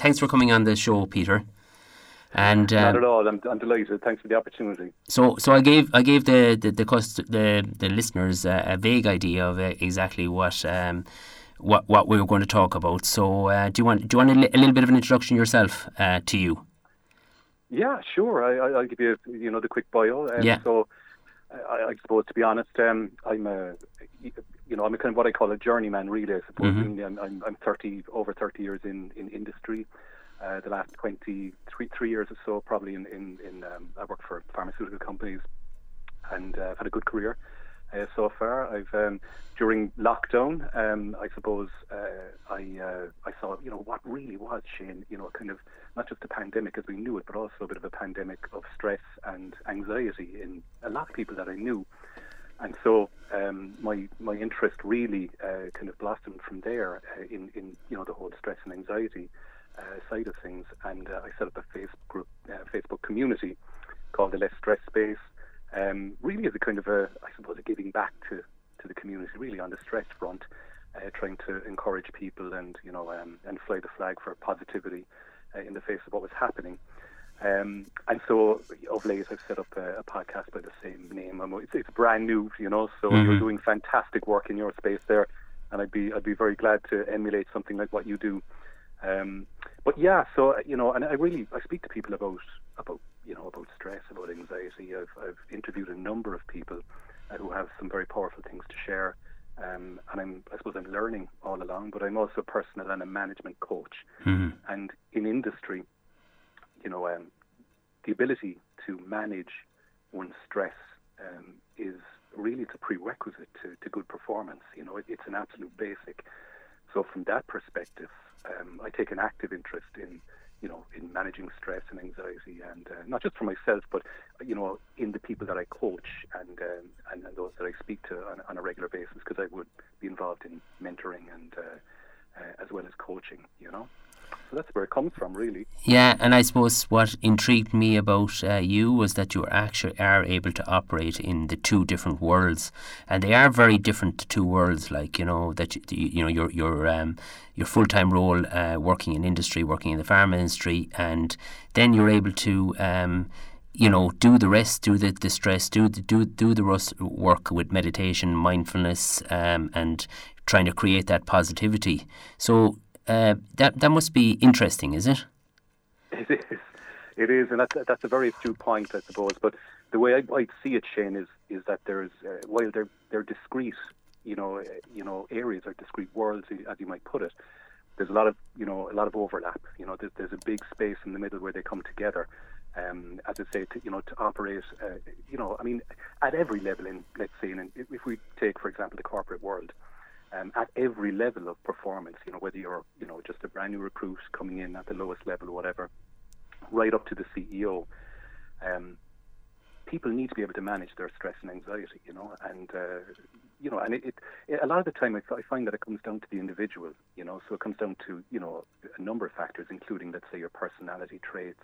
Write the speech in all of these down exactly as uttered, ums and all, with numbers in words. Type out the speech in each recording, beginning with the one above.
thanks for coming on the show, Peter. And um, not at all. I'm, I'm delighted. Thanks for the opportunity. So, so I gave I gave the the the cust- the, the listeners uh, a vague idea of uh, exactly what um what what we were going to talk about. So, uh, do you want do you want a, li- a little bit of an introduction yourself uh, to you? Yeah, sure. I, I, I'll give you you know the quick bio. Um, Yeah. So, I, I suppose to be honest, um, I'm a you know I'm a kind of what I call a journeyman. Really, I suppose. Mm-hmm. Really, I'm, I'm I'm thirty over thirty years in in industry. Uh, the last twenty three three years or so, probably in in, in um, I worked for pharmaceutical companies, and uh, I've had a good career uh, so far. I've um, during lockdown, um, I suppose uh, I uh, I saw you know what really was, Shane. You know, kind of not just a pandemic as we knew it, but also a bit of a pandemic of stress and anxiety in a lot of people that I knew. And so um, my my interest really uh, kind of blossomed from there uh, in in you know the whole stress and anxiety uh, side of things. And uh, I set up a Facebook group, uh, Facebook community called the Less Stress Space. Um, really as a kind of a, I suppose, a giving back to, to the community, really on the stress front, uh, trying to encourage people and you know um, and fly the flag for positivity uh, in the face of what was happening. Um, and so of late I've set up a, a podcast by the same name. I'm, it's, it's brand new, you know, so mm-hmm. You're doing fantastic work in your space there, and I'd be I'd be very glad to emulate something like what you do. Um, but yeah, so you know, and I really I speak to people about about you know about stress, about anxiety. I've I've interviewed a number of people uh, who have some very powerful things to share, um, and I'm I suppose I'm learning all along. But I'm also a personal and a management coach, mm-hmm. and in industry, you know, um, the ability to manage one's stress um, is really it's a prerequisite to, to good performance. You know, it, it's an absolute basic. So from that perspective, um, I take an active interest in, you know, in managing stress and anxiety, and uh, not just for myself, but you know, in the people that I coach and um, and, and those that I speak to on, on a regular basis, because I would be involved in mentoring and uh, uh, as well as coaching. You know. So that's where it comes from, really. Yeah, and I suppose what intrigued me about uh, you was that you actually are able to operate in the two different worlds, and they are very different the two worlds. Like you know that you, you know your your um, your full time role uh, working in industry, working in the pharma industry, and then you're able to. Um, you know, do the rest, do the, the stress, do the, do do the rust work with meditation, mindfulness, um, and trying to create that positivity. So. Uh, that that must be interesting, is it? It is, it is, and that's that's a very astute point, I suppose. But the way I, I see it, Shane, is is that there's uh, while they're they're discrete, you know, uh, you know, areas or discrete worlds, as you might put it. There's a lot of you know a lot of overlap. You know, there's, there's a big space in the middle where they come together. Um, as I say, to, you know, to operate, uh, you know, I mean, at every level in, let's say, in, if we take, for example, the corporate world. Um, at every level of performance, you know, whether you're, you know, just a brand new recruit coming in at the lowest level or whatever, right up to the C E O, um, people need to be able to manage their stress and anxiety, you know, and, uh, you know, and it, it, a lot of the time I, I find that it comes down to the individual, you know, so it comes down to, you know, a number of factors, including, let's say, your personality traits,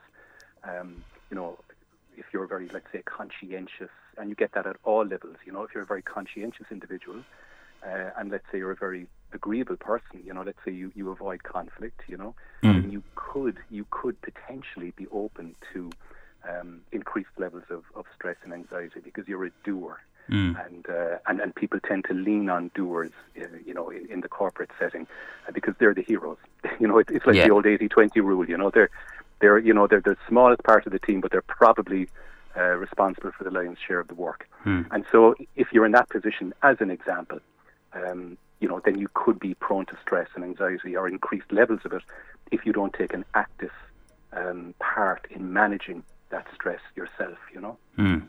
um, you know, if you're very, let's say, conscientious, and you get that at all levels, you know, if you're a very conscientious individual, Uh, and let's say you're a very agreeable person, you know, let's say you, you avoid conflict, you know, mm. then you could you could potentially be open to um, increased levels of, of stress and anxiety because you're a doer. Mm. And, uh, and and people tend to lean on doers, uh, you know, in, in the corporate setting uh, because they're the heroes. You know, it, it's like yeah. the old eighty twenty rule, you know, they're, they're you know, they're the smallest part of the team, but they're probably uh, responsible for the lion's share of the work. Mm. And so if you're in that position, as an example, Um, you know, then you could be prone to stress and anxiety or increased levels of it if you don't take an active um, part in managing that stress yourself, you know. Mm.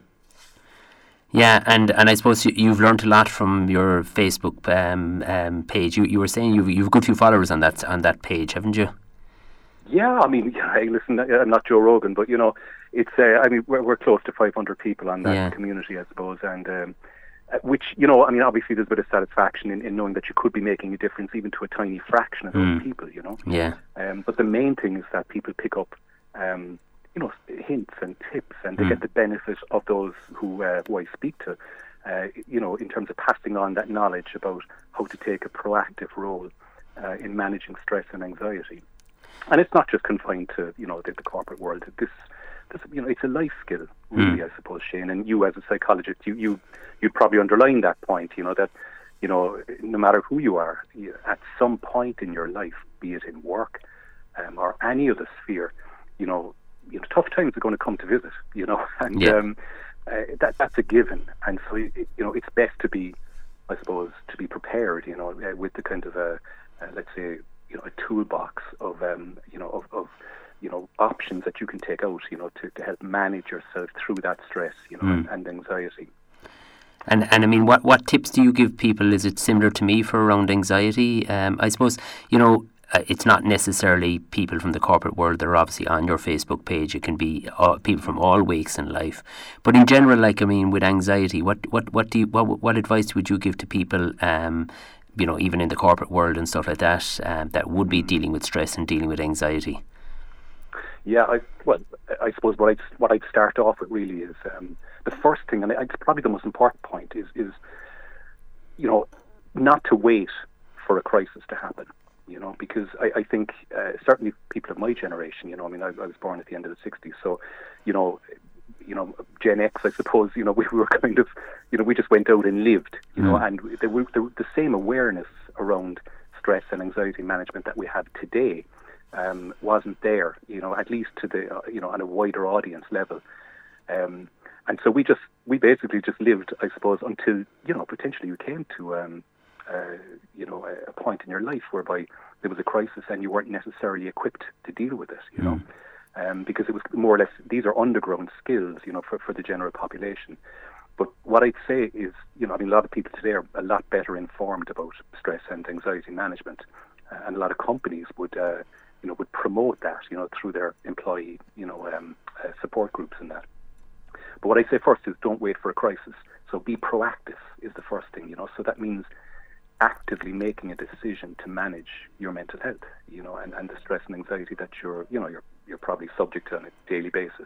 Yeah, and, and I suppose you, you've learned a lot from your Facebook um, um, page. You you were saying you've you've a good few followers on that on that page, haven't you? Yeah, I mean, yeah, hey, listen, I'm not Joe Rogan, but you know, it's uh, I mean, we're we're close to five hundred people on that yeah. community, I suppose, and. Um, Which, you know, I mean, obviously there's a bit of satisfaction in, in knowing that you could be making a difference even to a tiny fraction of those mm. people, you know. Yeah. Um, but the main thing is that people pick up, um, you know, hints and tips, and they mm. get the benefit of those who, uh, who I speak to, uh, you know, in terms of passing on that knowledge about how to take a proactive role uh, in managing stress and anxiety. And it's not just confined to, you know, the, the corporate world. This, this, you know, it's a life skill, really, mm. I suppose, Shane. And you, as a psychologist, you, you, you'd probably underline that point, you know, that, you know, no matter who you are, you, at some point in your life, be it in work um, or any other sphere, you know, you know, tough times are going to come to visit, you know, and yeah. um, uh, that that's a given. And so, you know, it's best to be, I suppose, to be prepared, you know, uh, with the kind of a, uh, let's say, you know, a toolbox of, um, you know, of, of, you know, options that you can take out, you know, to, to help manage yourself through that stress, you know, mm. and, and anxiety. And and I mean, what, what tips do you give people? Is it similar to me for around anxiety? Um, I suppose, you know, uh, it's not necessarily people from the corporate world that are obviously on your Facebook page. It can be uh, people from all walks in life. But in general, like, I mean, with anxiety, what what what do you, what what advice would you give to people? Um, you know, even in the corporate world and stuff like that, um, that would be dealing with stress and dealing with anxiety. Yeah, I, well, I suppose what I'd, what I'd start off with really is um, the first thing, and it's probably the most important point, is, is, you know, not to wait for a crisis to happen, you know, because I, I think uh, certainly people of my generation, you know, I mean, I, I was born at the end of the sixties, so, you know, you know, Gen X, I suppose, you know, we were kind of, you know, we just went out and lived, you mm. know, and there were, there were the same awareness around stress and anxiety management that we have today. Um, wasn't there, you know, at least to the, uh, you know, on a wider audience level. Um, and so we just, we basically just lived, I suppose, until, you know, potentially you came to, um, uh, you know, a, a point in your life whereby there was a crisis and you weren't necessarily equipped to deal with it, you mm. know, um, because it was more or less, these are underground skills, you know, for, for the general population. But what I'd say is, you know, I mean, a lot of people today are a lot better informed about stress and anxiety management, uh, and a lot of companies would, uh, you know, would promote that, you know, through their employee, you know, um, uh, support groups and that. But what I say first is don't wait for a crisis. So be proactive is the first thing, you know. So that means actively making a decision to manage your mental health, you know, and, and the stress and anxiety that you're, you know, you're you're probably subject to on a daily basis.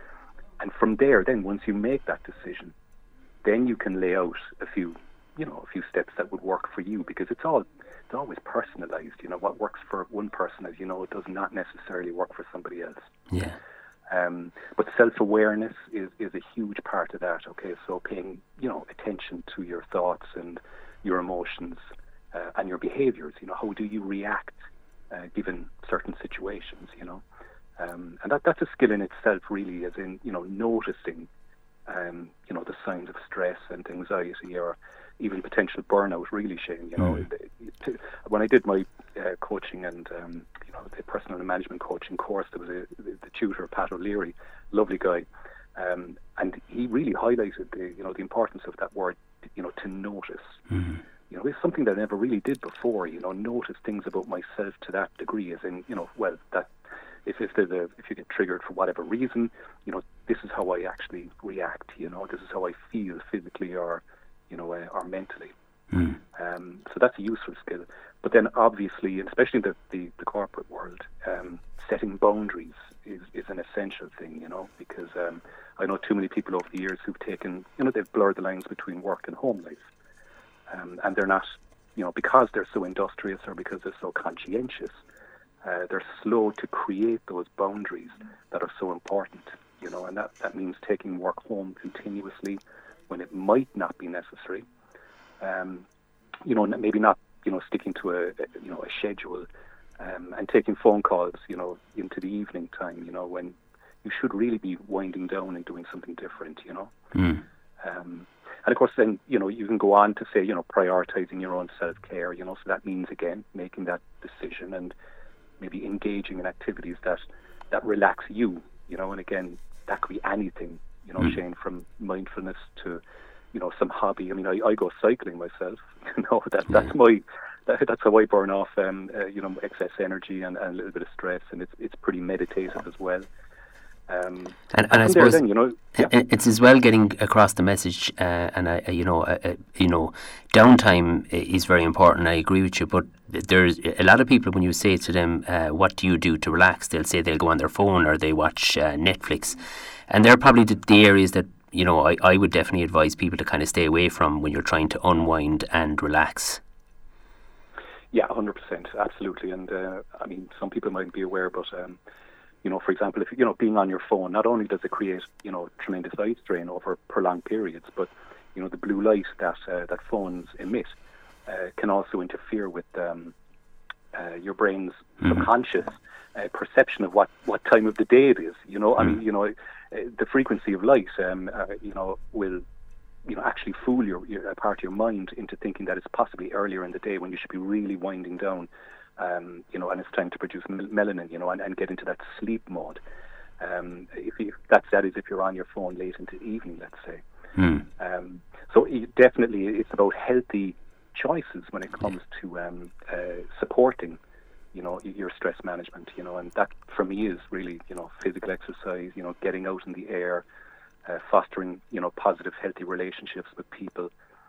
And from there, then once you make that decision, then you can lay out a few, you know, a few steps that would work for you, because it's all it's always personalized. You know, what works for one person, as you know, it does not necessarily work for somebody else. Yeah. Um, but self-awareness is, is a huge part of that. Okay, so paying, you know, attention to your thoughts and your emotions uh, and your behaviors. You know, how do you react uh, given certain situations? You know, um, and that that's a skill in itself, really, as in, you know, noticing, um, you know, the signs of stress and anxiety, or even potential burnout, really, Shane. You know, mm. when I did my uh, coaching and um, you know, the personal and management coaching course, there was a the, the tutor, Pat O'Leary, lovely guy, um, and he really highlighted the, you know, the importance of that word, you know, to notice. Mm. You know, it's something that I never really did before. You know, notice things about myself to that degree, as in, you know, well, that if if there's a if you get triggered for whatever reason, you know, this is how I actually react. You know, this is how I feel physically or, you know, uh, or mentally. Mm. Um, so that's a useful skill. But then obviously, especially in the, the, the corporate world, um, setting boundaries is, is an essential thing, you know, because um, I know too many people over the years who've taken, you know, they've blurred the lines between work and home life. Um, and they're not, you know, because they're so industrious or because they're so conscientious, uh, they're slow to create those boundaries that are so important, you know, and that, that means taking work home continuously when it might not be necessary. Um, you know, maybe not, you know, sticking to a, a you know, a schedule, um, and taking phone calls, you know, into the evening time, you know, when you should really be winding down and doing something different, you know. Mm. Um, and of course, then, you know, you can go on to say, you know, prioritizing your own self-care, you know, so that means, again, making that decision and maybe engaging in activities that, that relax you, you know, and again, that could be anything, you know, mm. Shane, from mindfulness to, you know, some hobby. I mean, I, I go cycling myself. You know, that that's yeah. my that, that's how I burn off, um, uh, you know, excess energy and, and a little bit of stress, and it's it's pretty meditative as well. Um, and, and I suppose then, you know, yeah. it's as well getting across the message, uh, and uh, you know, uh, uh, you know, downtime is very important. I agree with you, but there's a lot of people when you say to them, uh, "What do you do to relax?" They'll say they'll go on their phone or they watch uh, Netflix, and they're probably the, the areas that, you know, I, I would definitely advise people to kind of stay away from when you're trying to unwind and relax. Yeah, one hundred percent, absolutely. And uh, I mean, some people might be aware, but um, you know, for example, if you know, being on your phone, not only does it create, you know, tremendous eye strain over prolonged periods, but you know, the blue light that uh, that phones emit uh, can also interfere with um, uh, your brain's mm-hmm. subconscious uh, perception of what, what time of the day it is. You know, mm-hmm. I mean, you know, uh, the frequency of light, um, uh, you know, will you know actually fool your, your a part of your mind into thinking that it's possibly earlier in the day when you should be really winding down. Um, you know, and it's time to produce mel- melanin, you know, and, and get into that sleep mode. Um, if you, that's that is if you're on your phone late into the evening, let's say. Mm. Um, so it, definitely, it's about healthy choices when it comes yeah. to um, uh, supporting, you know, your stress management. You know, and that for me is really, you know, physical exercise. You know, getting out in the air, uh, fostering, you know, positive, healthy relationships with people.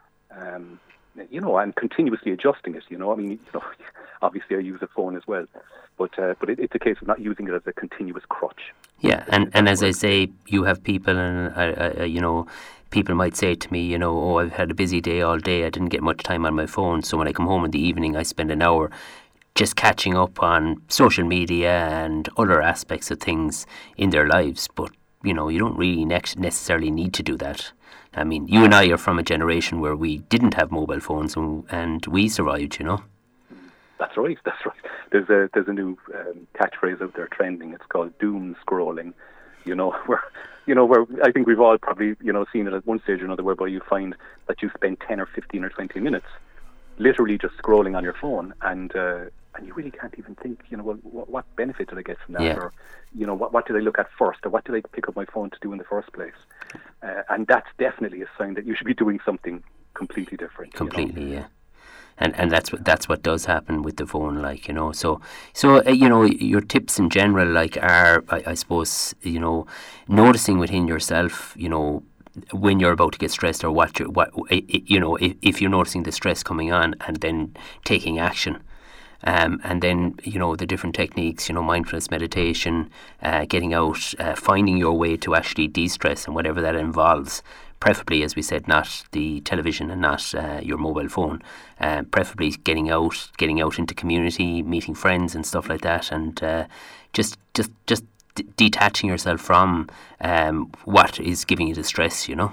Um, you know, and continuously adjusting it. You know, I mean, you know, obviously I use a phone as well, but uh, but it, it's a case of not using it as a continuous crutch. Yeah, and, and as I say, you have people, and uh, uh, you know, people might say to me, you know, oh, I've had a busy day all day. I didn't get much time on my phone, so when I come home in the evening, I spend an hour just catching up on social media and other aspects of things in their lives. But you know, you don't really ne- necessarily need to do that. I mean, you and I are from a generation where we didn't have mobile phones, and, and we survived, you know. That's right, that's right. There's a there's a new um, catchphrase out there trending. It's called doom scrolling. You know, where you know where I think we've all probably you know seen it at one stage or another, whereby you find that you spend ten or fifteen or twenty minutes literally just scrolling on your phone, and uh, and you really can't even think, you know, well, what, what benefit did I get from that, yeah. or you know, what what did I look at first, or what did I pick up my phone to do in the first place? Uh, and that's definitely a sign that you should be doing something completely different. Completely, you know? yeah. And and that's what that's what does happen with the phone, like, you know. So so uh, you know, your tips in general, like, are I, I suppose, you know, noticing within yourself, you know, when you're about to get stressed, or what you what you know, if, if you're noticing the stress coming on, and then taking action. Um, and then, you know, the different techniques, you know, mindfulness, meditation, uh, getting out, uh, finding your way to actually de-stress, and whatever that involves. Preferably, as we said, not the television and not uh, your mobile phone. Uh, preferably getting out, getting out into community, meeting friends and stuff like that, and uh, just, just, just d- detaching yourself from um, what is giving you the stress. You know.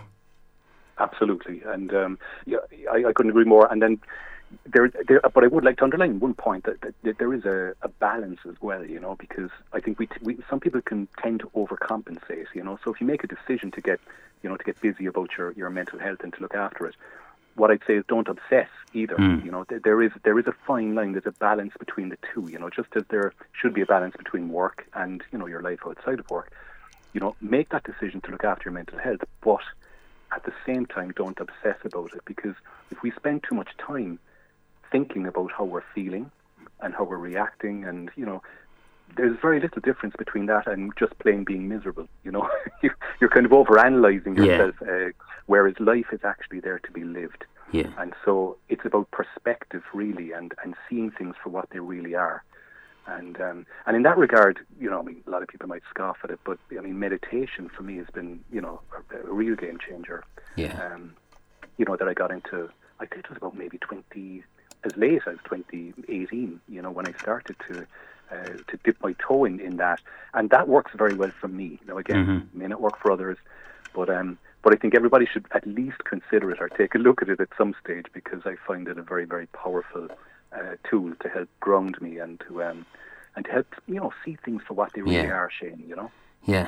Absolutely, and um, yeah, I, I couldn't agree more. And then. There, there, but I would like to underline one point that, that, that there is a, a balance as well, you know, because I think we, t- we some people can tend to overcompensate, you know. So if you make a decision to get, you know, to get busy about your, your mental health and to look after it, what I'd say is don't obsess either. Mm. You know, there, there is there is a fine line. There's a balance between the two, you know, just as there should be a balance between work and, you know, your life outside of work. You know, make that decision to look after your mental health, but at the same time, don't obsess about it, because if we spend too much time thinking about how we're feeling and how we're reacting, and you know, there's very little difference between that and just plain being miserable. You know, you're kind of overanalyzing yourself, yeah. uh, whereas life is actually there to be lived. Yeah. And so it's about perspective, really, and, and seeing things for what they really are. And um, and in that regard, you know, I mean, a lot of people might scoff at it, but I mean, meditation for me has been, you know, a, a real game changer. Yeah. Um, you know, that I got into. I think it was about maybe twenty. As late as twenty eighteen, you know, when I started to uh, to dip my toe in, in that, and that works very well for me. Now, again, mm-hmm. may not work for others, but um, but I think everybody should at least consider it or take a look at it at some stage, because I find it a very, very powerful uh, tool to help ground me and to um and to help, you know, see things for what they really yeah. are, Shane. You know. Yeah.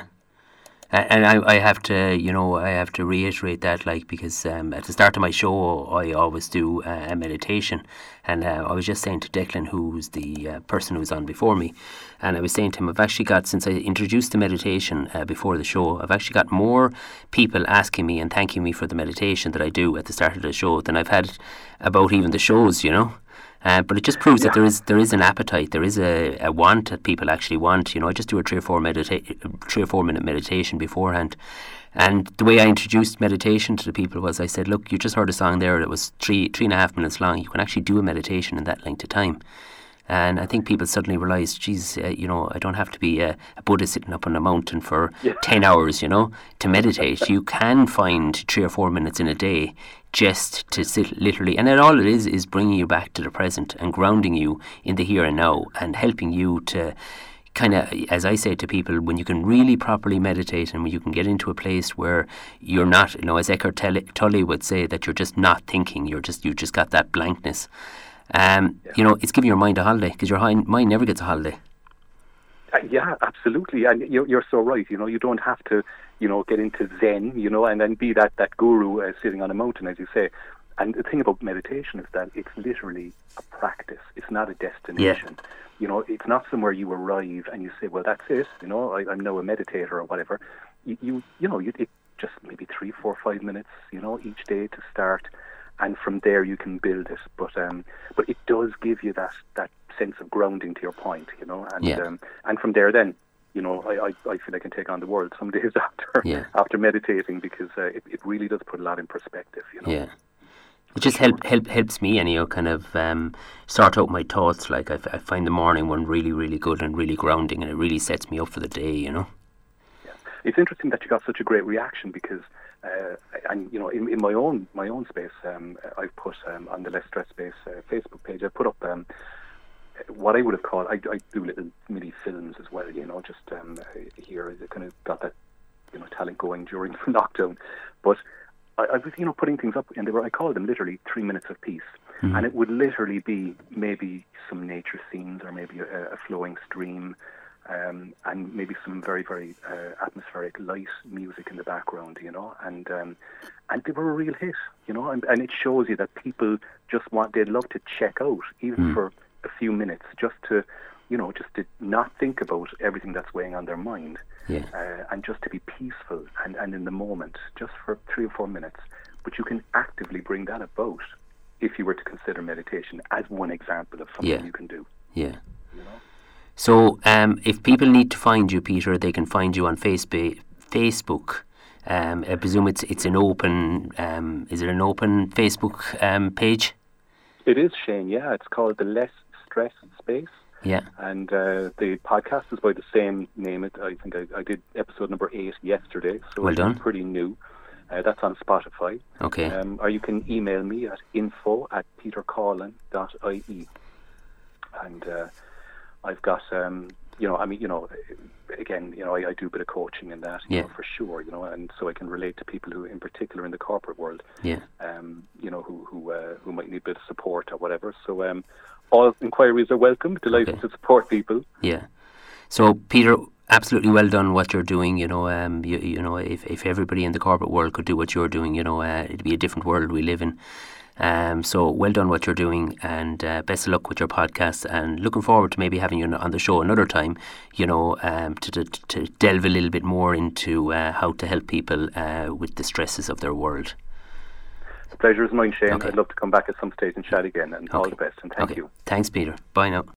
And I, I have to, you know, I have to reiterate that, like, because um, at the start of my show, I always do uh, a meditation. And uh, I was just saying to Declan, who's the uh, person who was on before me, and I was saying to him, I've actually got, since I introduced the meditation uh, before the show, I've actually got more people asking me and thanking me for the meditation that I do at the start of the show than I've had about even the shows, you know. Uh, but it just proves yeah. that there is there is an appetite, there is a, a want that people actually want. You know, I just do a three or four medita- three or four minute meditation beforehand, and the way I introduced meditation to the people was I said, look, you just heard a song there that was three three and a half minutes long. You can actually do a meditation in that length of time. And I think people suddenly realised, geez, uh, you know, I don't have to be a, a Buddha sitting up on a mountain for yeah. ten hours, you know, to meditate. You can find three or four minutes in a day just to sit literally, and it, all it is is bringing you back to the present and grounding you in the here and now and helping you to kind of, as I say to people, when you can really properly meditate and when you can get into a place where you're not, you know, as Eckhart Tolle would say, that you're just not thinking, you're just, you just got that blankness. Um, yeah. You know, it's giving your mind a holiday, because your mind never gets a holiday. Uh, yeah, absolutely, and you're, you're so right. You know, you don't have to, you know, get into Zen, you know, and then be that that guru uh, sitting on a mountain, as you say. And the thing about meditation is that it's literally a practice. It's not a destination. Yeah. You know, it's not somewhere you arrive and you say, well, that's it. You know, I, I'm now a meditator or whatever. You, you, you know, you, it just maybe three, four, five minutes, you know, each day to start. And from there you can build it. But um, but it does give you that, that sense of grounding, to your point, you know. And yeah. um, and from there then, you know, I, I, I feel I can take on the world some days after yeah. after meditating, because uh, it, it really does put a lot in perspective, you know. Yeah. It just help, help helps me, anyhow, kind of um, sort out my thoughts. Like I, I find the morning one really, really good and really grounding, and it really sets me up for the day, you know. Yeah. It's interesting that you got such a great reaction, because, uh, and you know, in, in my own my own space, um, I've put um, on the Less Stress Space uh, Facebook page, I put up um, what I would have called, I, I do little mini films as well, you know, just um, here, I kind of got that, you know, talent going during the lockdown, but I, I was, you know, putting things up, and they were, I called them literally three minutes of peace. Mm-hmm. And it would literally be maybe some nature scenes, or maybe a, a flowing stream, um, and maybe some very, very uh, atmospheric light music in the background, you know. And um, and they were a real hit, you know. And, and it shows you that people just want, they'd love to check out, even mm-hmm. for a few minutes, just to, you know, just to not think about everything that's weighing on their mind. Yeah. Uh, and just to be peaceful and, and in the moment, just for three or four minutes. But you can actively bring that about if you were to consider meditation as one example of something yeah. you can do. Yeah. You know? So um, if people need to find you, Peter, they can find you on Facebook. Facebook. Um, I presume it's it's an open, um, is it an open Facebook um, page? It is, Shane, yeah. It's called the Less Stress Space. Yeah. And uh, the podcast is by the same name. It, I think I, I did episode number eight yesterday, so well it's done. pretty new. Uh, that's on Spotify. Okay. Um, or you can email me at info at petercallin dot I E. And uh, I've got, um, you know, I mean, you know, again, you know, I, I do a bit of coaching in that, you yeah. know, for sure, you know, and so I can relate to people who, in particular in the corporate world, yeah. um, you know, who who uh, who might need a bit of support or whatever. So, um, all inquiries are welcome. Delighted okay. to support people. Yeah. So, Peter, absolutely well done what you're doing. You know, um, you, you know, if, if everybody in the corporate world could do what you're doing, you know, uh, it'd be a different world we live in. Um, so, well done what you're doing, and uh, best of luck with your podcast. And looking forward to maybe having you on the show another time. You know, um, to, to to delve a little bit more into uh, how to help people uh, with the stresses of their world. The pleasure is mine, Shane. Okay. I'd love to come back at some stage and chat again, and okay. all the best, and thank okay. you. Thanks, Peter. Bye now.